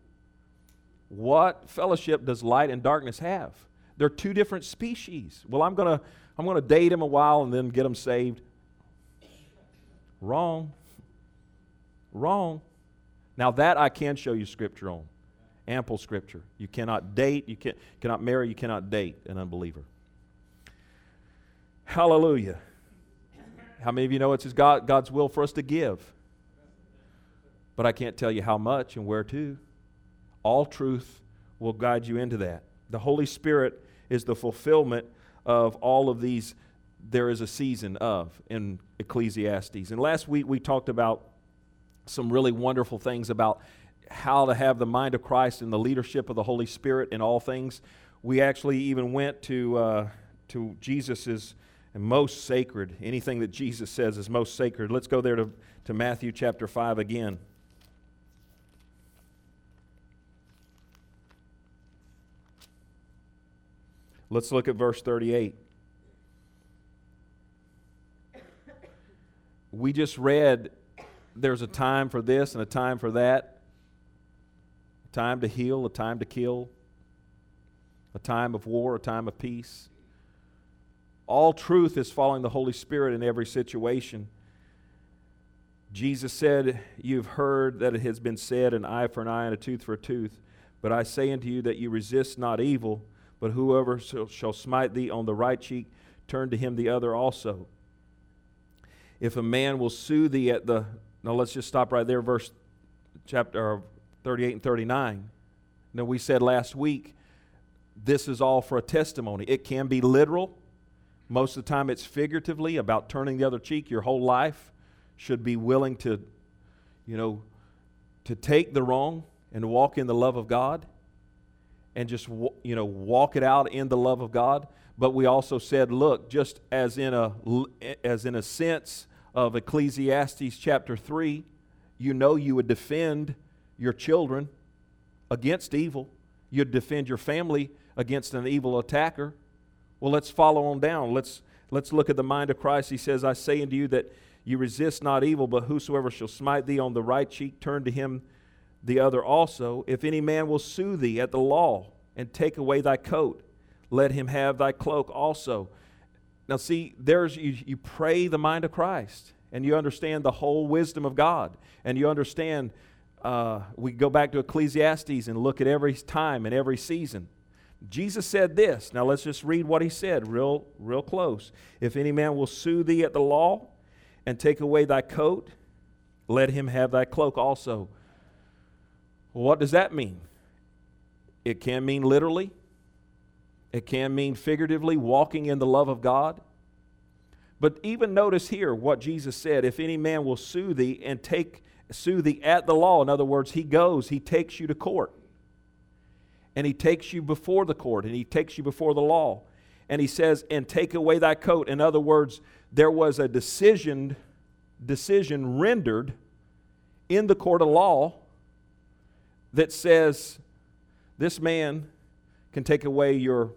What fellowship does light and darkness have? They're two different species. Well, I'm going to date him a while and then get him saved. Wrong. Now that I can show you Scripture on. Ample Scripture. You cannot date, you cannot marry, you cannot date an unbeliever. Hallelujah. How many of you know it's God's will for us to give? But I can't tell you how much and where to. All truth will guide you into that. The Holy Spirit is the fulfillment of all of these. There is a season of in Ecclesiastes. And last week we talked about some really wonderful things about how to have the mind of Christ and the leadership of the Holy Spirit in all things. We actually even went to Jesus's most sacred. Anything that Jesus says is most sacred. Let's go there to Matthew chapter 5 again. Let's look at verse 38. We just read there's a time for this and a time for that. A time to heal, a time to kill. A time of war, a time of peace. All truth is following the Holy Spirit in every situation. Jesus said, you've heard that it has been said, an eye for an eye and a tooth for a tooth. But I say unto you that you resist not evil, but whoever shall smite thee on the right cheek, turn to him the other also. If a man will sue thee at the... Now let's just stop right there, verse chapter 38 and 39. Now we said last week, this is all for a testimony. It can be literal. Most of the time it's figuratively about turning the other cheek. Your whole life should be willing to, to take the wrong and walk in the love of God. And just, walk it out in the love of God. But we also said, look, just as in a sense of Ecclesiastes chapter 3, you would defend your children against evil. You'd defend your family against an evil attacker. Well, let's follow on down. Let's look at the mind of Christ. He says, I say unto you that you resist not evil, but whosoever shall smite thee on the right cheek, turn to him the other also. If any man will sue thee at the law and take away thy coat, let him have thy cloak also. Now see, you pray the mind of Christ, and you understand the whole wisdom of God, and you understand, we go back to Ecclesiastes and look at every time and every season. Jesus said this. Now let's just read what he said real close. If any man will sue thee at the law and take away thy coat, let him have thy cloak also. Well, what does that mean? It can mean literally. It can mean figuratively, walking in the love of God. But even notice here what Jesus said, if any man will sue thee and sue thee at the law. In other words, he takes you to court. And he takes you before the court, and he takes you before the law. And he says, and take away thy coat. In other words, there was a decision rendered in the court of law that says this man can take away you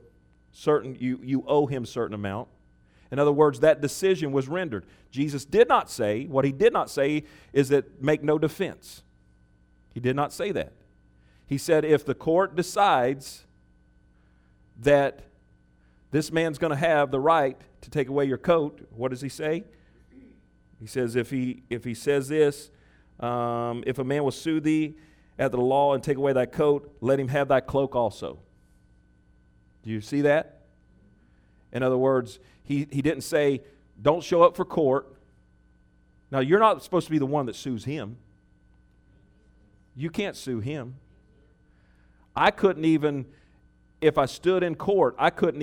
owe him certain amount. In other words, that decision was rendered. Jesus did not say, what he did not say is that make no defense. He did not say that. He said if the court decides that this man's going to have the right to take away your coat, what does he say? He says if he says this, if a man will sue thee at the law and take away thy coat, let him have thy cloak also. Do you see that? In other words, he didn't say, don't show up for court. Now, you're not supposed to be the one that sues him. You can't sue him. I couldn't even, if I stood in court, I could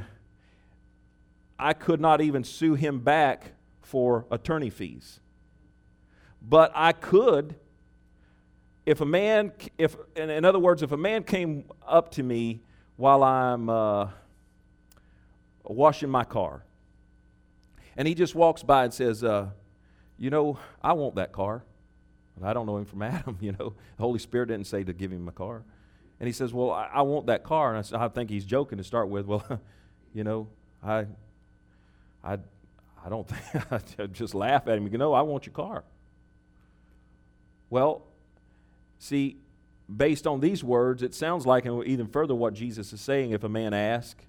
not even sue him back for attorney fees. But I could, in other words, if a man came up to me while I'm washing my car, and he just walks by and says, I want that car. And I don't know him from Adam, The Holy Spirit didn't say to give him a car. And he says, well, I want that car. And I think he's joking to start with. Well, I don't think, I just laugh at him. I want your car. Well, see, based on these words, it sounds like, and even further what Jesus is saying, if a man asks,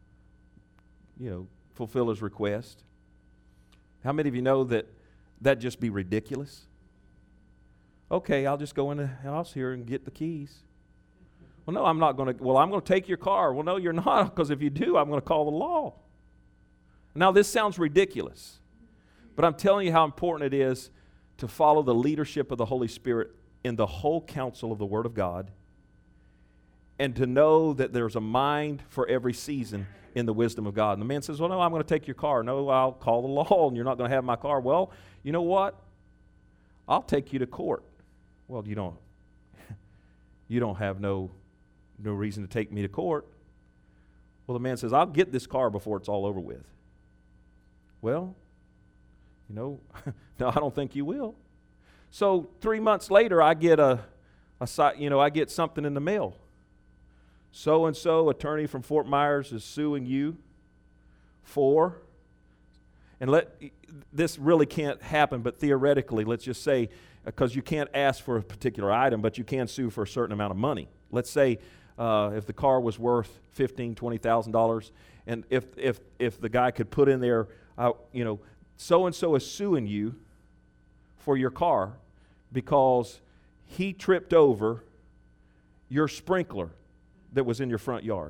fulfill his request. How many of you know that just be ridiculous? Okay, I'll just go in the house here and get the keys. Well, no, I'm not going to. Well, I'm going to take your car. Well, no, you're not, because if you do, I'm going to call the law. Now, this sounds ridiculous, but I'm telling you how important it is to follow the leadership of the Holy Spirit in the whole counsel of the Word of God, and to know that there's a mind for every season in the wisdom of God. And the man says, well, no, I'm going to take your car. No, I'll call the law, and you're not going to have my car. Well, you know what? I'll take you to court. Well, you don't have no reason to take me to court. Well, the man says, I'll get this car before it's all over with. Well, no, I don't think you will. So 3 months later, I get I get something in the mail. So-and-so attorney from Fort Myers is suing you for, and this really can't happen, but theoretically, let's just say, because you can't ask for a particular item, but you can sue for a certain amount of money. Let's say if the car was worth $15,000, $20,000, and if the guy could put in there, so-and-so is suing you for your car because he tripped over your sprinkler that was in your front yard.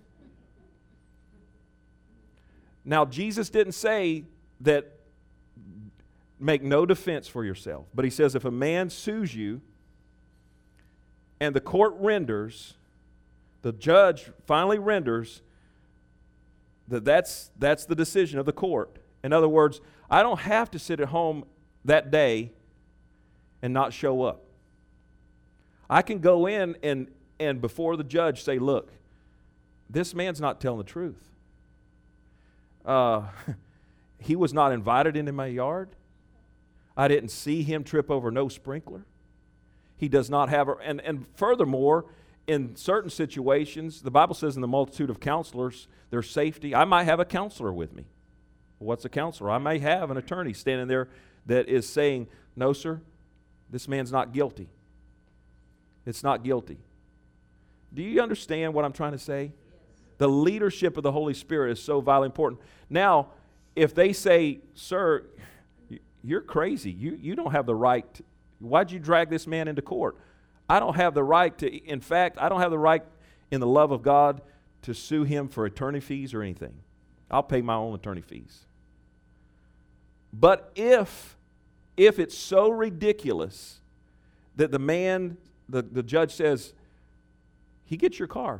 Now, Jesus didn't say that make no defense for yourself, but he says if a man sues you and the court renders, the judge finally renders that's the decision of the court. In other words, I don't have to sit at home that day and not show up. I can go in and before the judge say, look, this man's not telling the truth. He was not invited into my yard. I didn't see him trip over no sprinkler. He does not have and furthermore, in certain situations, the Bible says in the multitude of counselors, there's safety. I might have a counselor with me. What's a counselor? I may have an attorney standing there that is saying, no, sir, this man's not guilty. It's not guilty. Do you understand what I'm trying to say? The leadership of the Holy Spirit is so vitally important. Now, if they say, sir, you're crazy. You don't have the right. Why'd you drag this man into court? I don't have the right to, in fact, I don't have the right in the love of God to sue him for attorney fees or anything. I'll pay my own attorney fees. But if it's so ridiculous that the judge says, he gets your car,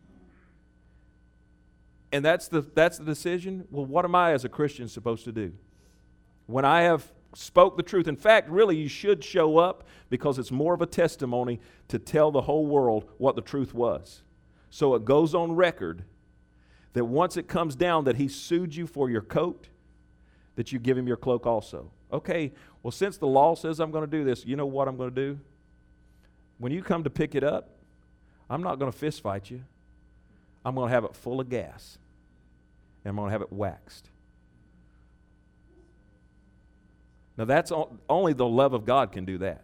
and that's the decision, well, what am I as a Christian supposed to do? When I have spoke the truth. In fact, really, you should show up because it's more of a testimony to tell the whole world what the truth was. So it goes on record that once it comes down that he sued you for your coat, that you give him your cloak also. Okay, well, since the law says I'm going to do this, you know what I'm going to do? When you come to pick it up, I'm not going to fist fight you. I'm going to have it full of gas, and I'm going to have it waxed. Now, that's only the love of God can do that.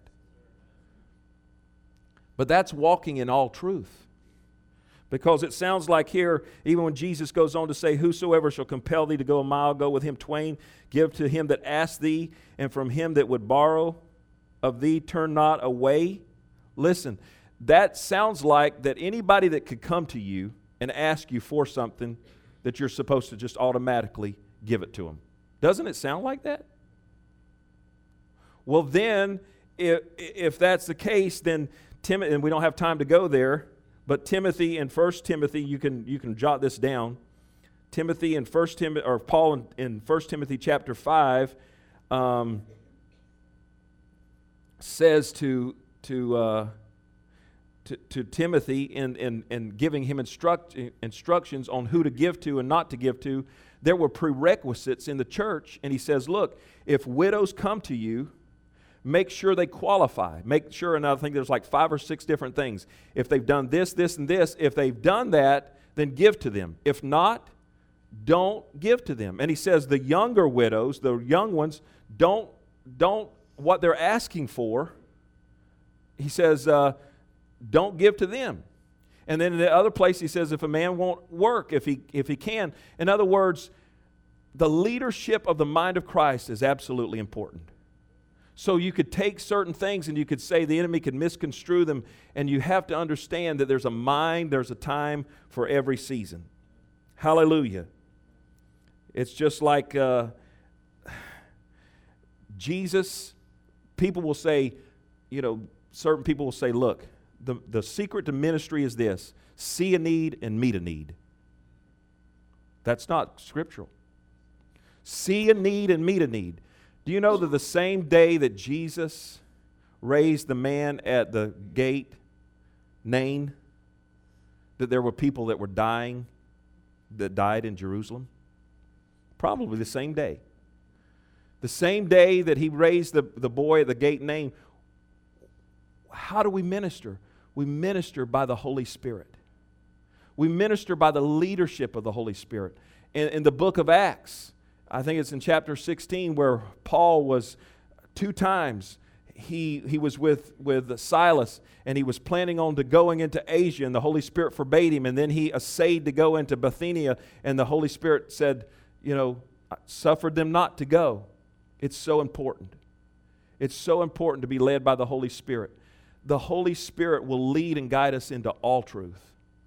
But that's walking in all truth. Because it sounds like here, even when Jesus goes on to say, whosoever shall compel thee to go a mile, go with him twain. Give to him that asks thee, and from him that would borrow of thee turn not away. Listen, that sounds like that anybody that could come to you and ask you for something, that you're supposed to just automatically give it to them. Doesn't it sound like that? Well, then, if that's the case, then Timothy, and we don't have time to go there, but Timothy in 1 Timothy, you can jot this down. Timothy in 1 Timothy, or Paul in 1 Timothy chapter 5, says to Timothy in giving him instructions on who to give to and not to give to, there were prerequisites in the church, and he says, look, if widows come to you, make sure they qualify. Make sure, and I think there's like 5 or 6 different things. If they've done this, this, and this, if they've done that, then give to them. If not, don't give to them. And he says the younger widows, the young ones, don't what they're asking for, he says, don't give to them. And then in the other place he says if a man won't work, if he can. In other words, the leadership of the mind of Christ is absolutely important. So you could take certain things and you could say the enemy could misconstrue them, and you have to understand that there's a mind, there's a time for every season. Hallelujah. It's just like Jesus, people will say, certain people will say, look, the secret to ministry is this: see a need and meet a need. That's not scriptural. See a need and meet a need. Do you know that the same day that Jesus raised the man at the gate, Nain, that there were people that were dying, that died in Jerusalem? Probably the same day. The same day that he raised the boy at the gate, Nain. How do we minister? We minister by the Holy Spirit. We minister by the leadership of the Holy Spirit. In the book of Acts, I think it's in chapter 16 where Paul was 2 times. He was with Silas, and he was planning on going into Asia, and the Holy Spirit forbade him. And then he essayed to go into Bithynia, and the Holy Spirit said, suffered them not to go. It's so important. It's so important to be led by the Holy Spirit. The Holy Spirit will lead and guide us into all truth.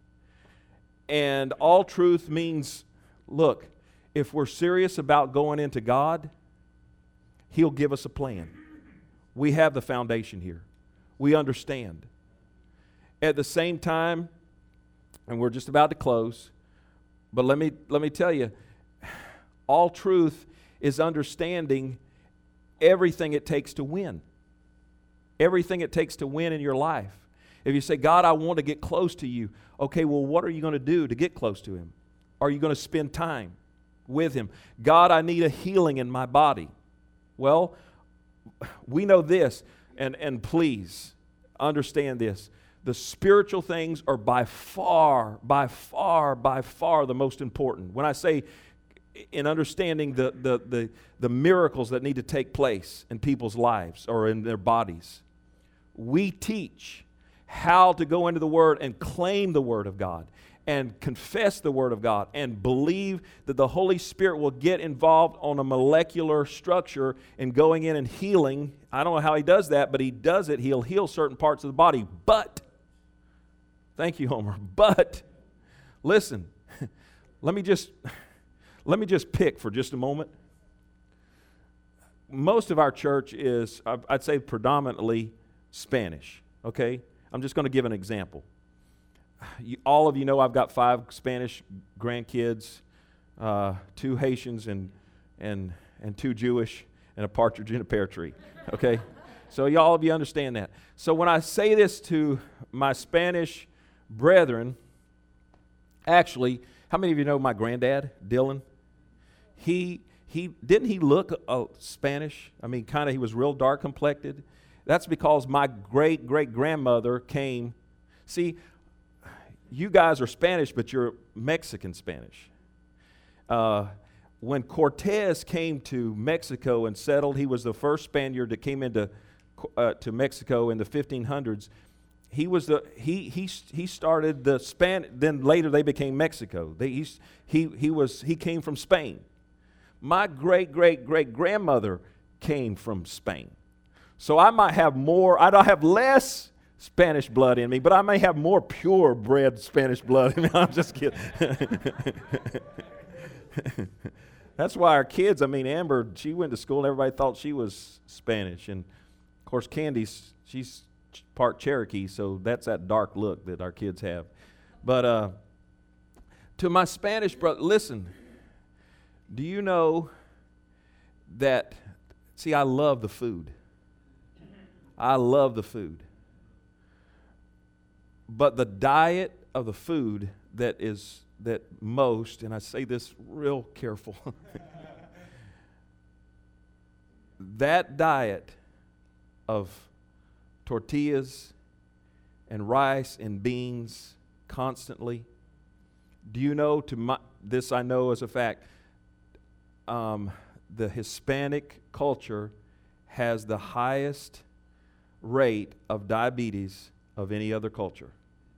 And all truth means, look, if we're serious about going into God, He'll give us a plan. We have the foundation here. We understand. At the same time, and we're just about to close, but let me tell you, all truth is understanding everything it takes to win. Everything it takes to win in your life. If you say, God, I want to get close to you. Okay, well, what are you going to do to get close to Him? Are you going to spend time with Him? God, I need a healing in my body. Well, we know this, and please understand this. The spiritual things are by far the most important. When I say in understanding the miracles that need to take place in people's lives or in their bodies, we teach how to go into the Word and claim the Word of God and confess the Word of God and believe that the Holy Spirit will get involved on a molecular structure in going in and healing. I don't know how He does that, but He does it. He'll heal certain parts of the body. But, thank you, Homer, but, listen, let me just pick for just a moment. Most of our church is, I'd say, predominantly Spanish, okay? I'm just going to give an example. All of you know I've got 5 Spanish grandkids, 2 Haitians and 2 Jewish, and a partridge in a pear tree, okay? So all of you understand that. So when I say this to my Spanish brethren, actually, how many of you know my granddad, Dylan? He didn't he look Spanish? I mean, kind of, he was real dark complected. That's because my great-great-grandmother came. See, you guys are Spanish, but you're Mexican Spanish. When Cortez came to Mexico and settled, he was the first Spaniard that came into to Mexico in the 1500s. He started the Spanish. Then later they became Mexico. He came from Spain. My great-great-great-grandmother came from Spain. So I might have more, I don't have less Spanish blood in me, but I may have more purebred Spanish blood in me. I'm just kidding. That's why our kids, Amber, she went to school and everybody thought she was Spanish. And of course, she's part Cherokee, so that's that dark look that our kids have. But to my Spanish brother, listen, do you know that, see, I love the food. I love the food. But the diet of the food that most, and I say this real careful, that diet of tortillas and rice and beans constantly, do you know, this I know as a fact, the Hispanic culture has the highest rate of diabetes of any other culture.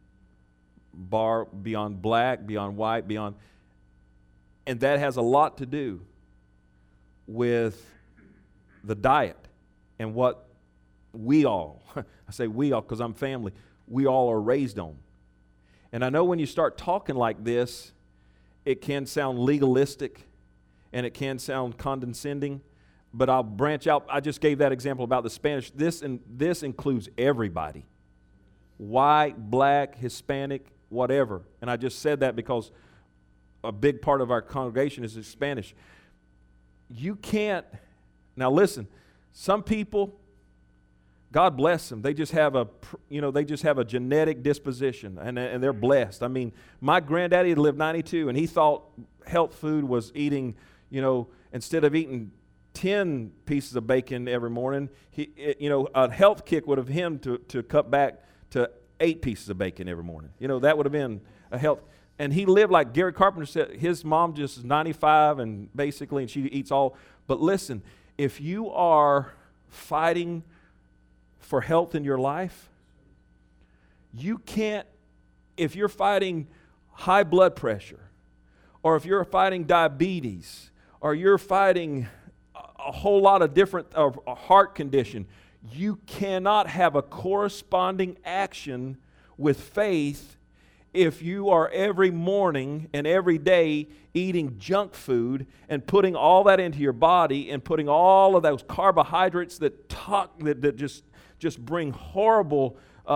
Beyond black, beyond white, and that has a lot to do with the diet and what we all, I say we all because I'm family, we all are raised on. And I know when you start talking like this, it can sound legalistic and it can sound condescending, but I'll branch out. I just gave that example about the Spanish. This includes everybody. White, black, Hispanic, whatever. And I just said that because a big part of our congregation is Spanish. You can't, now listen, some people, God bless them, they just have a genetic disposition and they're blessed. I mean, my granddaddy lived 92 and he thought health food was eating, instead of eating 10 pieces of bacon every morning, a health kick would have him to cut back to 8 pieces of bacon every morning. That would have been a health. And he lived like Gary Carpenter said, his mom just is 95 and she eats all. But listen, if you are fighting for health in your life, you can't, if you're fighting high blood pressure, or if you're fighting diabetes, or you're fighting a whole lot of different a heart condition, you cannot have a corresponding action with faith if you are every morning and every day eating junk food and putting all that into your body and putting all of those carbohydrates that just bring horrible,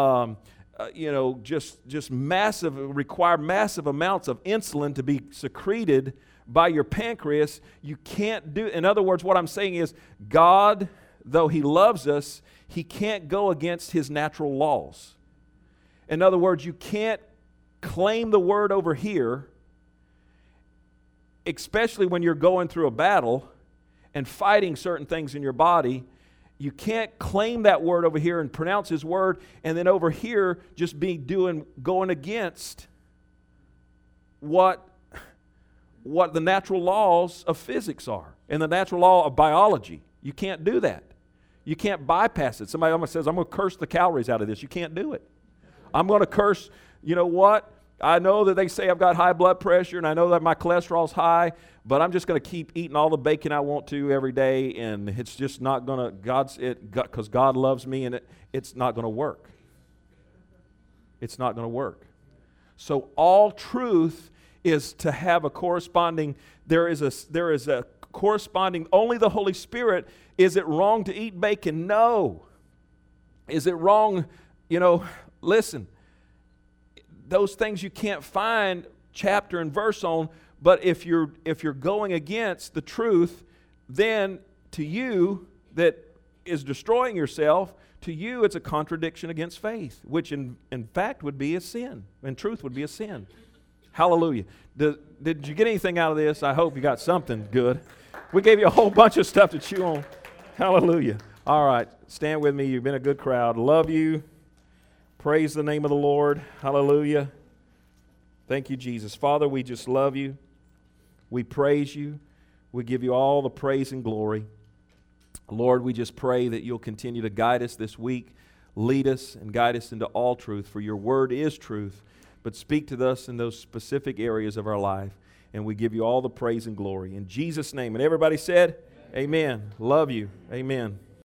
require massive amounts of insulin to be secreted by your pancreas. You can't do. In other words, what I'm saying is, God, though He loves us, He can't go against His natural laws. In other words, you can't claim the word over here, especially when you're going through a battle and fighting certain things in your body. You can't claim that word over here and pronounce His word, and then over here just going against what the natural laws of physics are and the natural law of biology. You can't do that. You can't bypass it. Somebody almost says, I'm going to curse the calories out of this. You can't do it. I'm going to curse, you know what? I know that they say I've got high blood pressure and I know that my cholesterol's high, but I'm just going to keep eating all the bacon I want to every day, and it's just not going to, because God loves me, and it's not going to work. It's not going to work. So all truth is to have a corresponding, there is a corresponding, only the Holy Spirit. Is it wrong to eat bacon? No. Is it wrong, listen, those things you can't find chapter and verse on, but if you're going against the truth, then to you that is destroying yourself, to you it's a contradiction against faith, which in fact would be a sin, and truth would be a sin. Hallelujah. Did you get anything out of this? I hope you got something good. We gave you a whole bunch of stuff to chew on. Hallelujah. All right, stand with me. You've been a good crowd. Love you. Praise the name of the Lord. Hallelujah. Thank you, Jesus. Father, we just love you. We praise you. We give you all the praise and glory. Lord, we just pray that you'll continue to guide us this week, lead us and guide us into all truth, for your word is truth. But speak to us in those specific areas of our life, and we give you all the praise and glory. In Jesus' name. And everybody said, Amen. Love you. Amen.